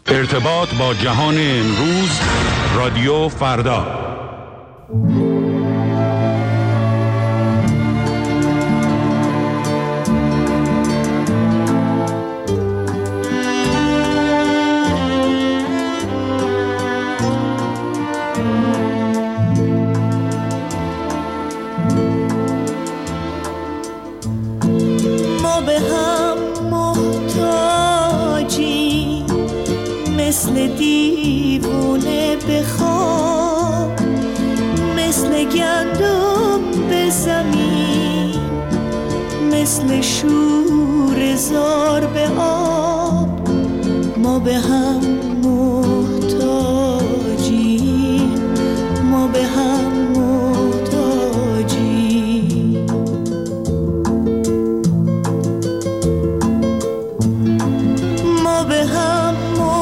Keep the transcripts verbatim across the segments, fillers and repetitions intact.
ارتباط با جهان امروز، رادیو فردا. ما به هم محتاجیم مثل دیوونه بخواب، مثل گندم به زمین، مثل شور زار به آب. ما به هم محتاجیم، ما به هم محتاجیم. ما به هم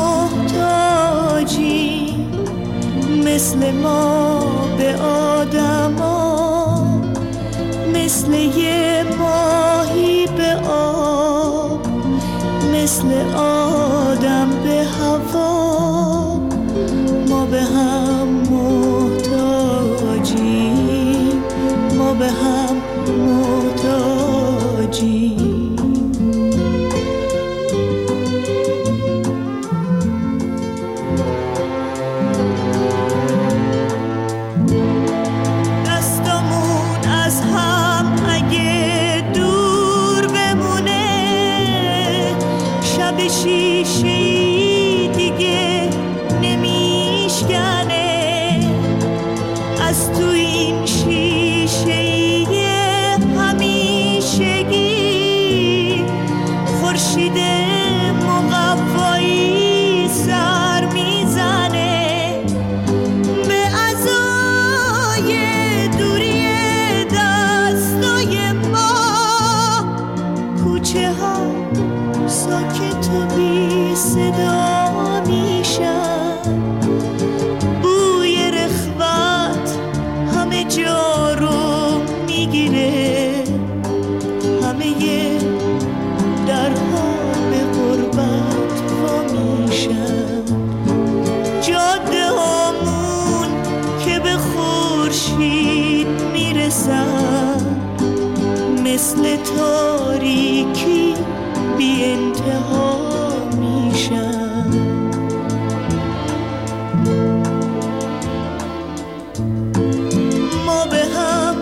محتاجیم مثل ما به آدما، مثل یه ماهی به آب، مثل آدم به هوا. ما به هم محتاجیم، ما به هم محتاجیم. شیشه‌ای دیگه نمیشکنه، از تو این شیشه‌ای همیشگی خورشید مقوایی سر میزنه به عزای دوری دستای ما. کوچه ها ساکت و بی صدا میشن، بوی رخوت همه جا رو میگیره، همه درها به غربت وا میشن. جاده هامون که به خورشید میرسن، مثل تاریکی بی انتها میشن. ما به هم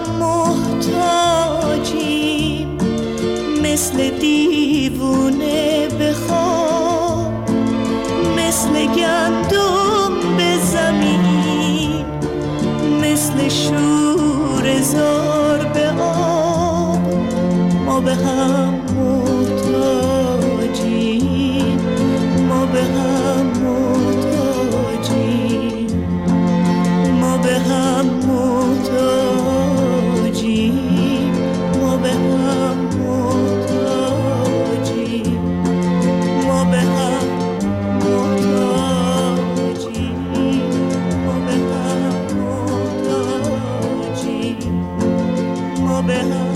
محتاجیم مثل دیوونه به خواب، مثل گندم به زمین، مثل شور زار به آب. ما به هم محتاجیم، ما به هم محتاجیم، ما به هم محتاجیم، ما به هم محتاجیم، ما به هم محتاجیم، ما به هم محتاجیم، ما به هم.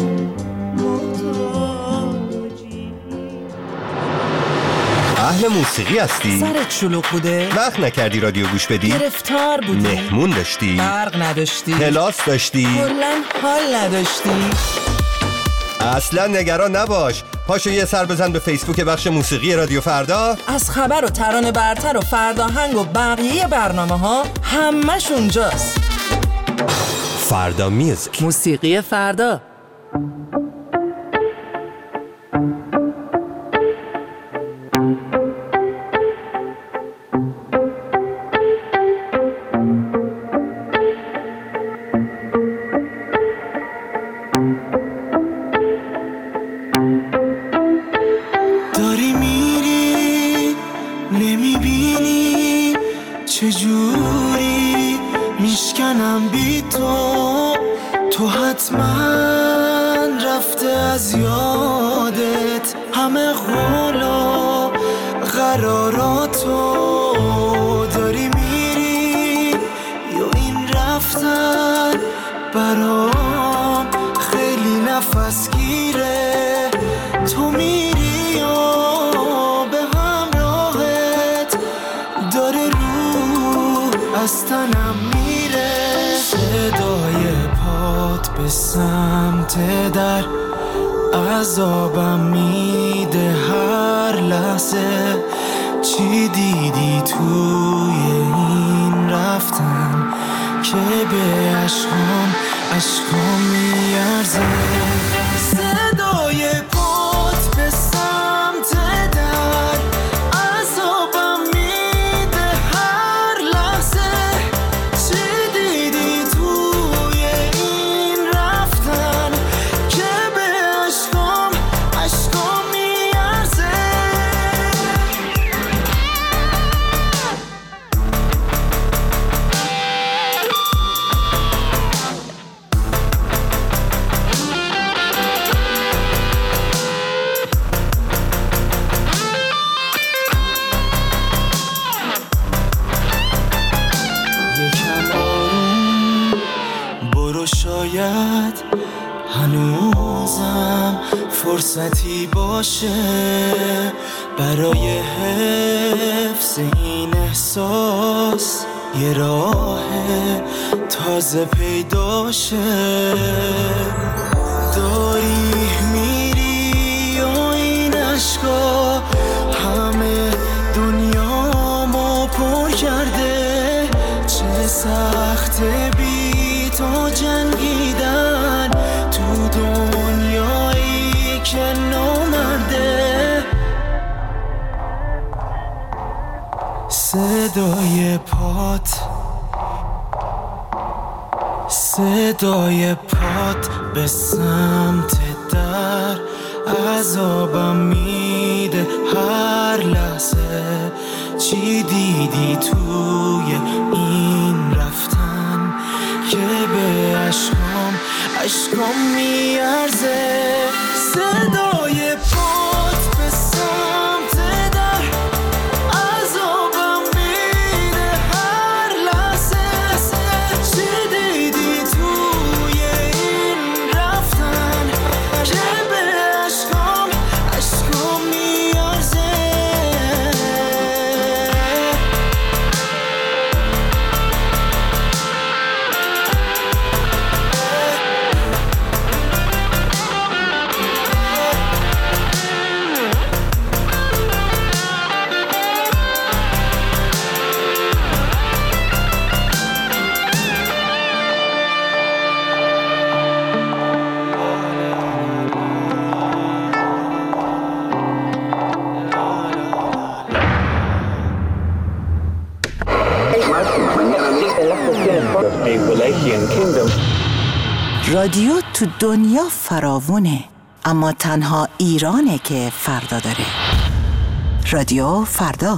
اهل موسیقی هستی؟ سرت شلوغ بوده؟ وقت نکردی رادیو گوش بدی؟ گرفتار بودی؟ مهمون داشتی؟ برق نداشتی؟ کلاس داشتی؟ کلاً حال نداشتی؟ اصلا نگران نباش، پاشو یه سر بزن به فیسبوک بخش موسیقی رادیو فردا. از خبر و ترانه برتر و فرداهنگ و بقیه برنامه ها همش اونجاست. فردا میوزیک، موسیقی فردا. داری میری نمیبینی چجوری میشکنم بی تو، تو حتما رفته از یادت همه قول و قراراتو. داری میری یا این رفتن برام خیلی نفس گیره، تو میری یا به همراهت از تنم میره. صدای پات به سمت در عذابم میده هر لحظه. چی دیدی توی این رفتن که به عشقام عشقام میارزه؟ صدای پات به سمت در عذابم میده هر لحظه. چی دیدی توی این رفتن که به عشقام عشقام میارزه؟ شاید هنوزم فرصتی باشه برای حفظ این احساس، یه راه تازه پیداشه. داری میری و این عشقا همه دنیامو پر کرده. چه سخته بی تو جنگیدن تو دنیایی که نامرده. صدای پات صدای پات به سمت در عذابم میده هر لحظه. چی دیدی توی این رفتن که به عشقام عشقام میارزه؟ صدای پات به سمت در عذابم میده هر لحظه. چی دیدی توی این رفتن که به عشقام عشقام میارزه؟ رادیو تو دنیا فراوونه، اما تنها ایرانه که فردا داره. رادیو فردا.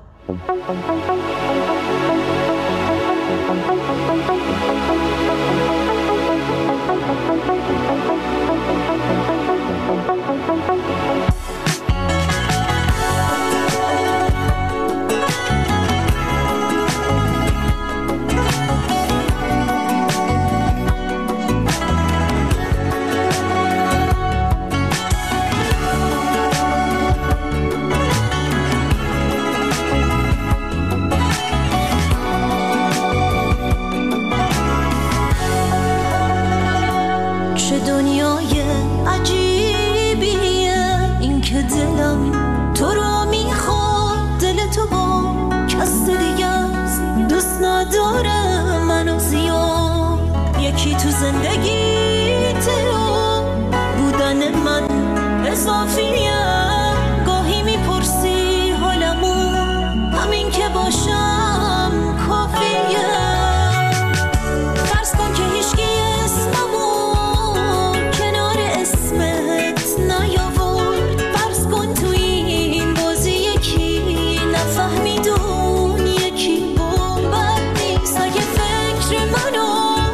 تو زندگی تو بودن من اضافیه. گاهی میپرسی حالمو، همین که باشم کافیه. فرض کن که هیچکی اسممو کنار اسمت نیاورد. فرض کن تو این بازی یکی نفهمیدون یکی بومبت نیست. اگه فکر منو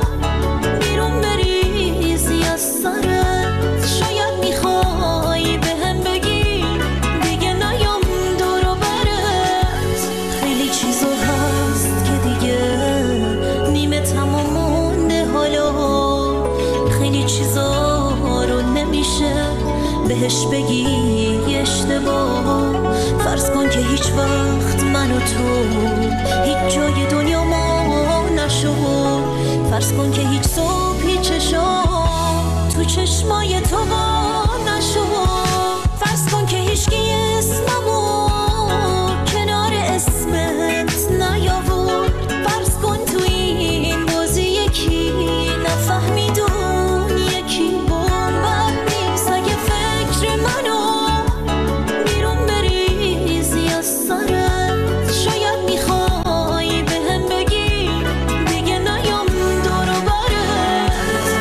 شاید میخوای به هم بگی دیگه نیام دور و برت. خیلی چیزا هست که دیگه نیمه تمام مونده حالا. خیلی چیزا رو نمیشه بهش بگی اشتباه. فرض کن که هیچ وقت من و تو هیچ جای دنیا ما فرض کن که هیچ صبحی چشام تو چشمای تو وا نشد، فرض کن که هیچکی اسممو کنار اسمت نیاورد، فرض کن تو این بازی یکی نفهمیدون یکی بومبت نیست. اگه فکر منو بیرون بریزی از سرت، شاید میخوای بهم بگی دیگه نیام دور و برت.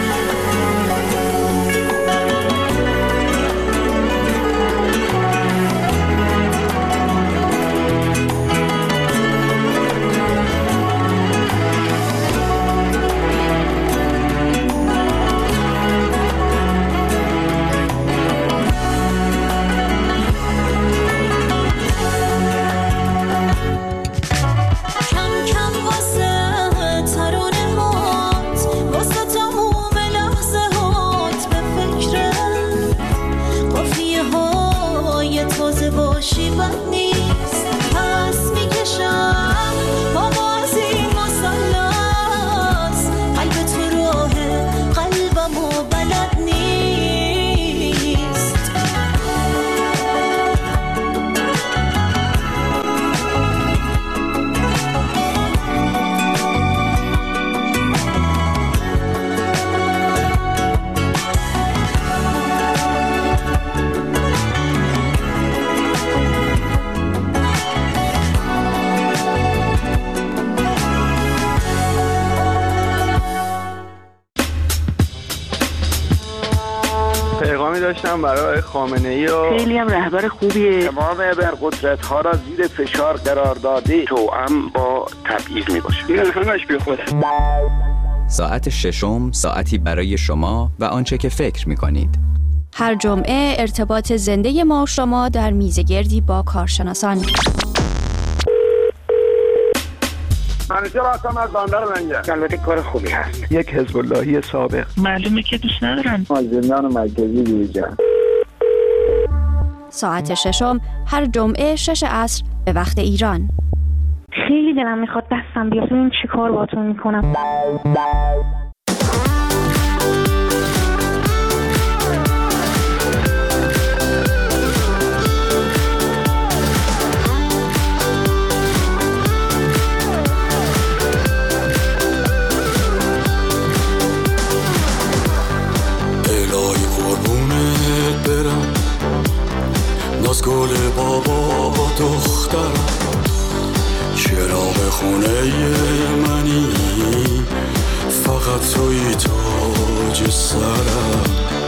کم کم واسه ترانه هات، واسه تموم لحظه هات به فکرت، قافیه های تازه باشی بد نیست. پس میکشم بابا از این مثلث، قلب تو راه قلبم و بلد نیست. پیغامی داشتم برای خامنه‌ای و خیلی هم رهبر خوبیه. امام ابرقدرت ها را زیر فشار قرار داده، توأم با تبعیض می باشه. این همش بی خوده. ساعت ششم، ساعتی برای شما و آنچه که فکر می کنید. هر جمعه ارتباط زنده ما و شما در میزگردی با کارشناسان. منیجر هستم از بندر لنگر. البته کار خوبی هست. یک حزب اللهی سابق. معلومه که دوست ندارن. از زندان مرکزی بیرون. ساعت ششم هر جمعه شش عصر به وقت ایران. خیلی دلم میخواد دستم بیاد ببینم چی کار باهاتون میکنم. الهی قربونت برم، ناز گل بابا با دخترم، چراغ خونه منی، فقط توی تاج سرم،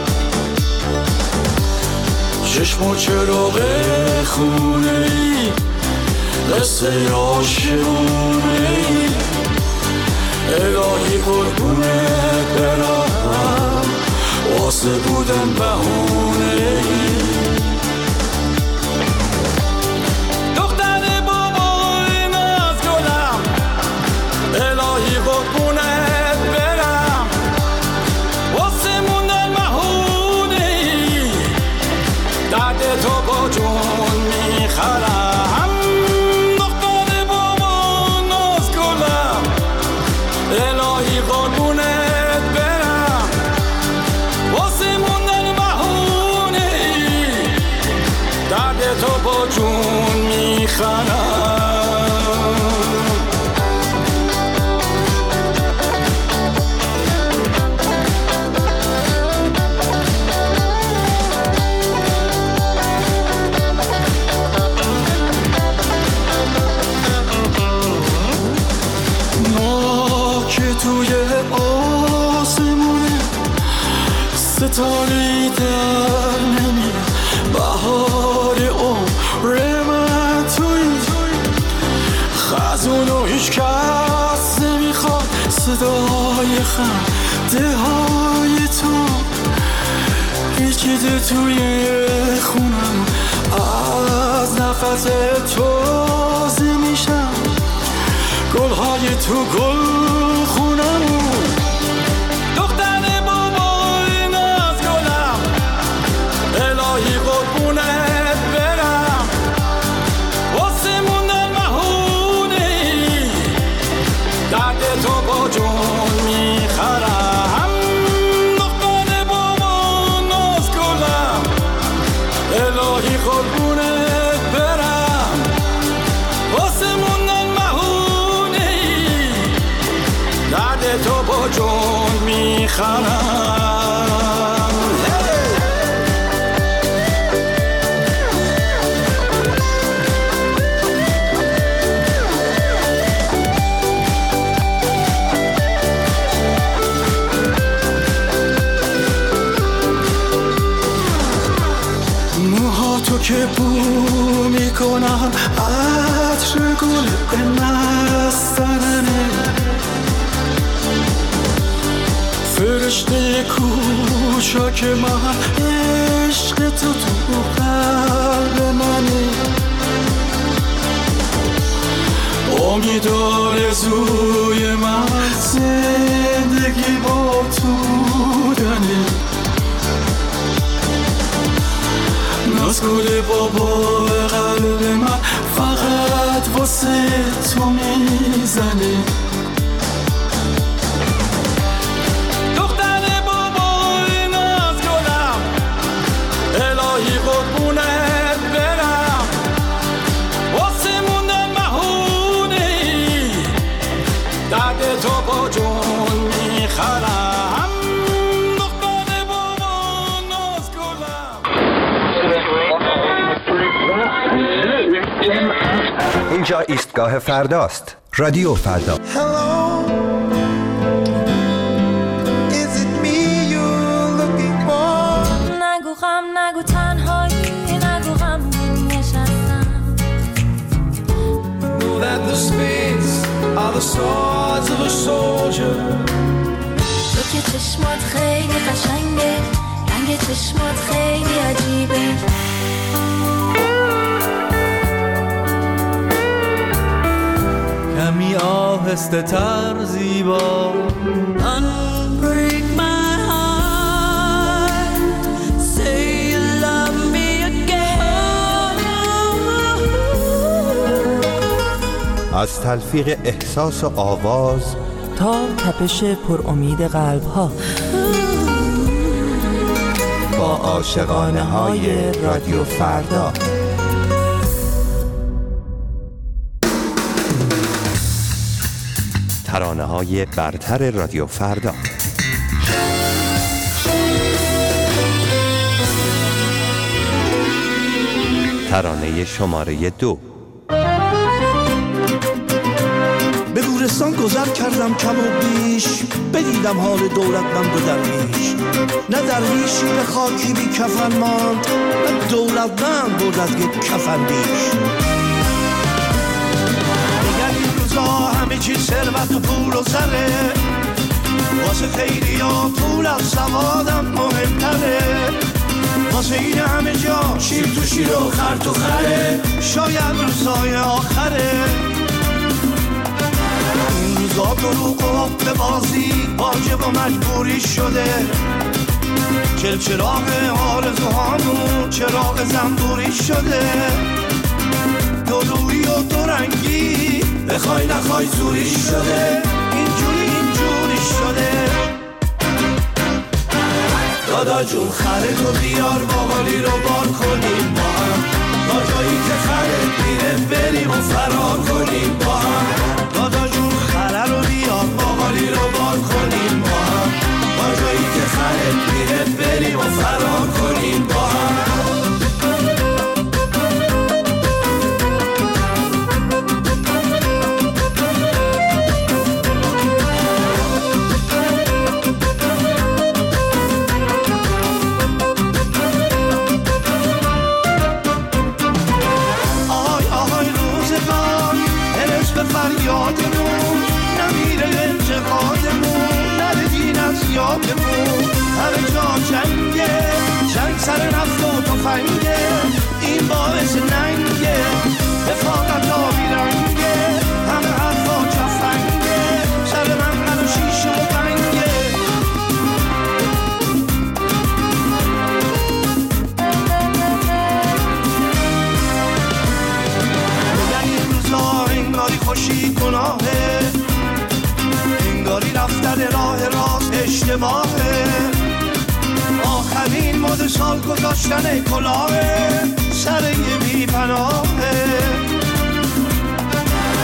چشم و چراغ خونه ای، قصه عاشقونه ای، الهی قربونت برم، واسه بودن بهونه ای. جون میخرم ما که توی آسمونه ستاره در نمیره، بهار عمر من توی خزونو هیچ کس نمیخواد، صدای خنده های تو یکی ده توی خونم، از نفس تازه میشم، گلهای تو گل خونم، دختر بابای ناز گلم، الهی قربونت برم، واسه موندن مهونه ای، درد تو با جون می میخرم. موهاتو که بو میکنم عطر گل به نسترنه، فرشته کوچاک من عشق تو تو قلب منه، امید آرزوی من زندگی با تو بودنه، ناز گل بابا قلب من فقط واسه تو میزنه. دختر بابای ناز گلم الهی قربونت برم، واسه موندن مهونی درد تو با جون میخرم. اینجا ایستگاه فرداست. رادیو فردا. نگو غم نگو تنهایی نگو غم نشستم. Know that the spades are the swords of a soldier. تو که چشمات خیلی قشنگه، رنگ چشمات خیلی عجیبه. کمی آهسته تر زیبا. Unbreak my heart, say you love me again. از تلفیق احساس و آواز تا تپش پر امید قلب ها، با عاشقانه های رادیو فردا. ترانه های برتر رادیو فردا. ترانه شماره دو. به گورستان گذر کردم کم و بیش، بدیدم حال دولتمند و درویش. نه درویشی به خاکی بی کفن ماند، نه دولتمند برد از یک کفن بیش. دیگر این روزا همه چیز ثروت و پول و زره، واسه خیلی ها پول از سوادم مهمتره. واسه این همه جا شیر تو شیر و خر تو خره، شاید روزای آخره. این روزا دروغ و به بازی واجب و مجبوری شده. چلچراغ آرزوهامون چراغ زنبوری شده. دو روی و دو رنگی بخوای نخوای زوری شده. اینجوری اینجوری شده. دادا جون خره تو بیار باقالی رو بار کنیم با هم، تا جایی که خره میره بریم و فرار کنیم با هم. دادا جون خره رو بیار باقالی رو بار کنیم با هم، تا جایی که خره میره بریم و فرار کنیم با هم. فریادمون نمیره انتقادمون، نره دین از یادمون. همه جا جنگه، جنگ سر نفت و تفنگه، این باعث ننگه، رفاقت آبی رنگه. همه حرفا چفنگه، سر من من و شیشه و بنگه. میگن این روزا انگاری خوشی گناهه، انگاری رفتن راه راست اشتباهه. آخرین مد سال گذاشتن کلاهه، سر یه بی پناهه.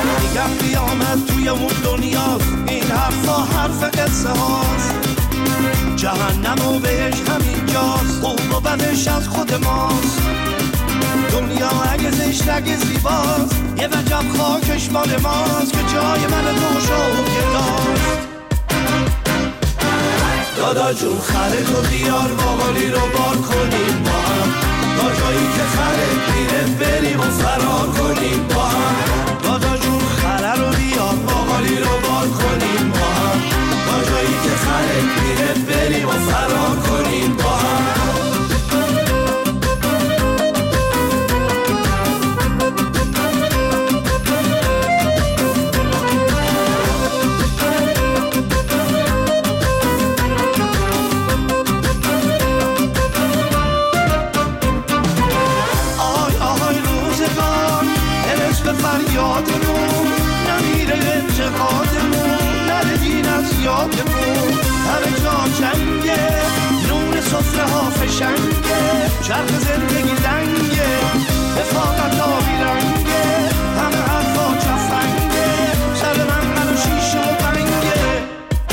میگم قیامت توی اون دنیاست، این حرفا حرف قصه هاست. جهنم و بهش همینجاست، خوب و بدش از خود ماست. دنیا اگه زشت اگه زیباست، یه وجب خاکش مال ماست که جای من تو شو گداست. دادا جون خره تو بیار باقالی رو بار کنیم با هم، تا جایی که خره میره بریم و فرار کنیم با هم. دادا جون خره رو بیار باقالی رو بار کنیم با هم، تا جایی که خره میره بریم و فرار کنیم با هم. فریادمون نمیره انتقادمون، نره دین از یادمون. همه جا جنگه، نون صفره ها فشنگه، چرخ زندگی لنگه، رفاقت ها بیرنگه، همه حرفا چفنگه، سر من و شیشه و بنگه.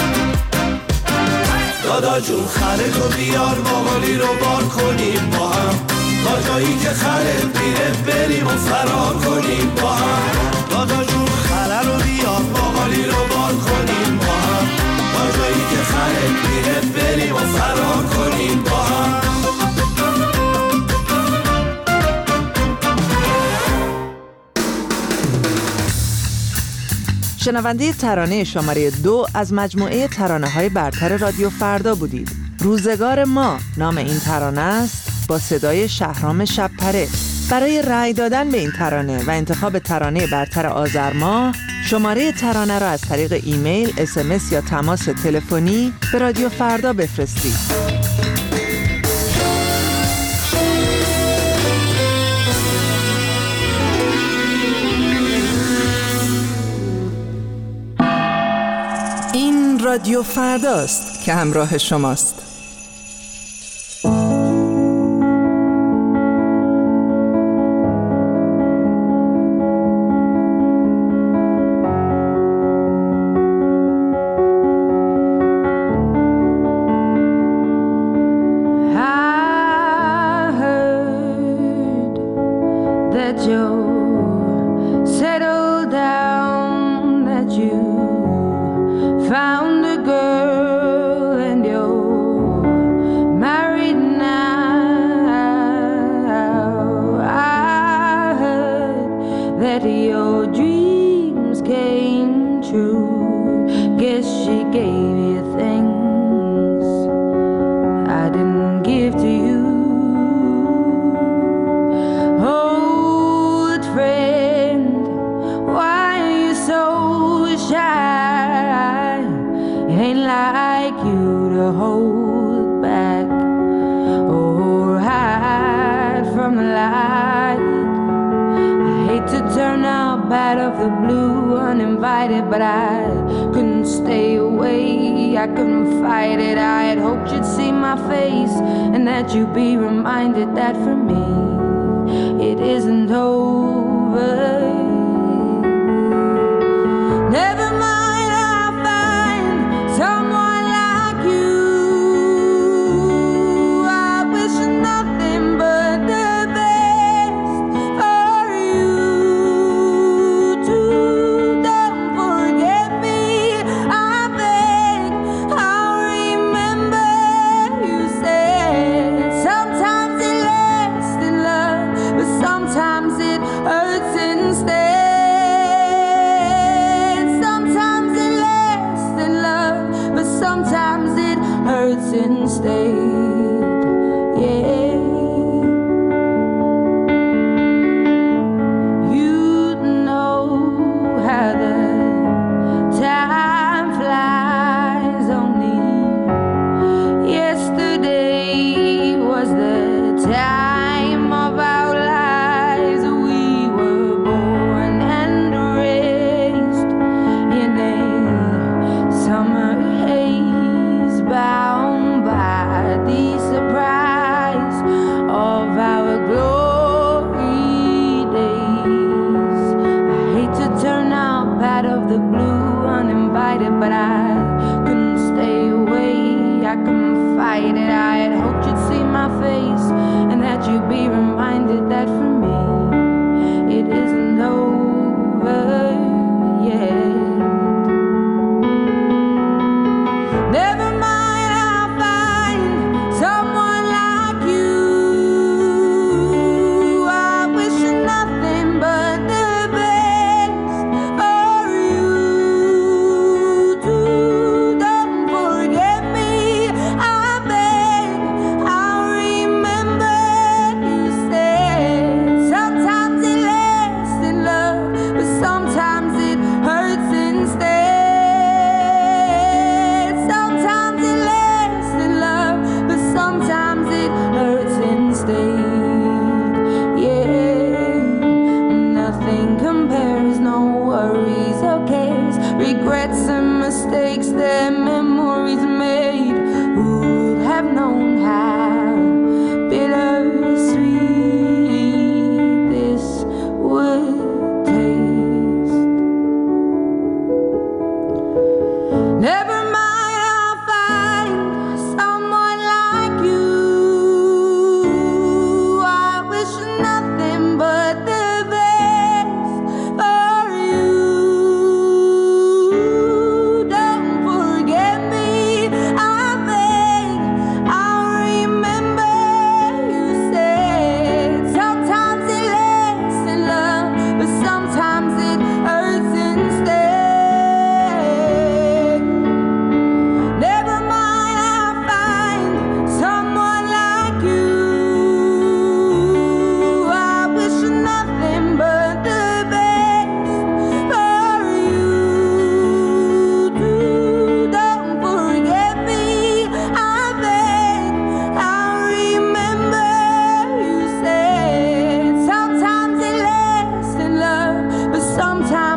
دادا جون خره تو بیار باقالی رو بار کنیم با هم، تا جایی که خره میره بریم و فرار کنیم با هم. دادا جون خره رو بیار باقالی رو بار کنیم با هم، تا جایی که خره میره بریم و فرار کنیم با هم. شنونده ترانه شماره دو از مجموعه ترانه‌های برتر رادیو فردا بودید. روزگار ما نام این ترانه است، با صدای شهرام شب‌پره. برای رأی دادن به این ترانه و انتخاب ترانه برتر آذر ماه، شماره ترانه را از طریق ایمیل، اس ام اس یا تماس تلفنی به رادیو فردا بفرستید. این رادیو فرداست که همراه شماست. But I couldn't stay away, I couldn't fight it. I had hoped you'd see my face and that you'd be reminded that for me it isn't over. Never mind, I'll find someone like you. I wish nothing but the best for you too. Sometimes it hurts instead. that memories made, who would have known how bittersweet this would taste? Never mind, I'll find someone like you. I wish nothing but the best for you. Don't forget me, I beg. I'll remember you said sometimes it lasts in love, but sometimes it hurts instead. Never mind, I'll find someone like you. I wish nothing but the best for you. Don't forget me, I beg. I'll remember you said sometimes it lasts in love, but sometimes